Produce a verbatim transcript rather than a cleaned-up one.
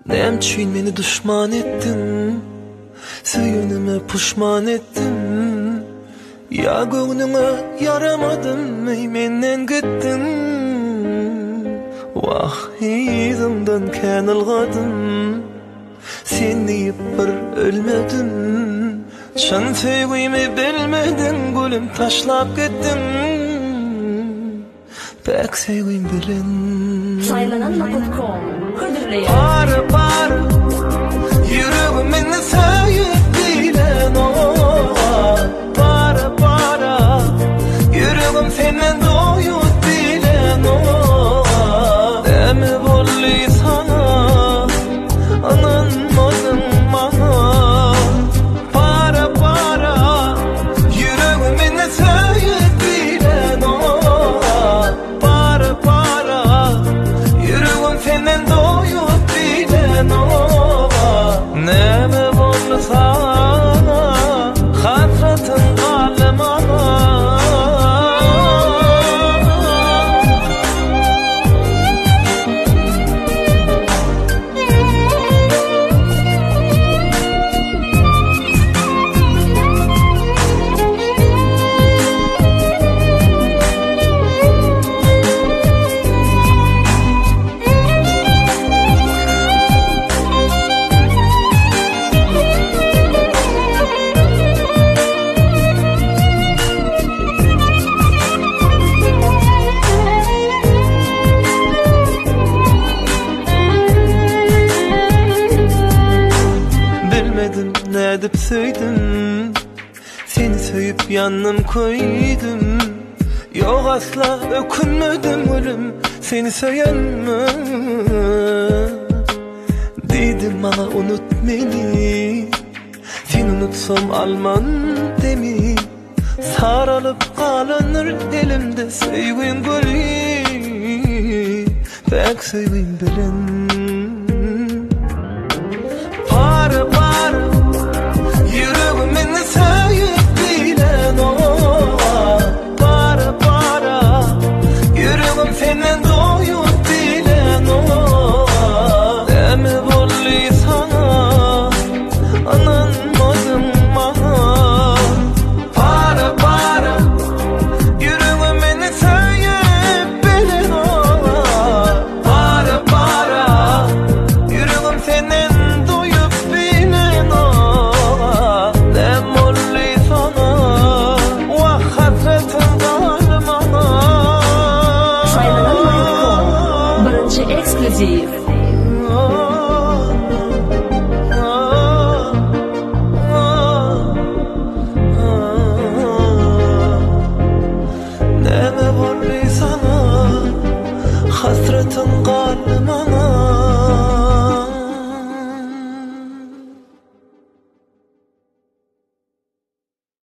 Nemçin meni düşman ettin, söyünüme puşman ettin. Ya göğnüme yaramadım, ey menden gittin. Vah izimden kenilgadım, sen deyip bir ölmedin. Çan sevgimi bilmedin, gülüm taşlap gittin. Pek sevgim bilen saylananma nokta com Kıdırlayın. Para para yüreğimin sayıp bilen o. Para para yüreğim senden doyut bilen o. Demi bolli sana ananmadın bana. Para para yüreğimin sayıp bilen o. Para para yüreğim senden doyut bilen o. Neme bolsa hasretin kalmana. Bilmedim ne edip söyledim, seni söyüp yanım koydum. Yok asla ökünmedim ölüm, seni söylenme. Dedim bana unut beni, seni unutsam alman demi. Sarılıp kalınır elimde sevgin gülü. Pek sevgin bilen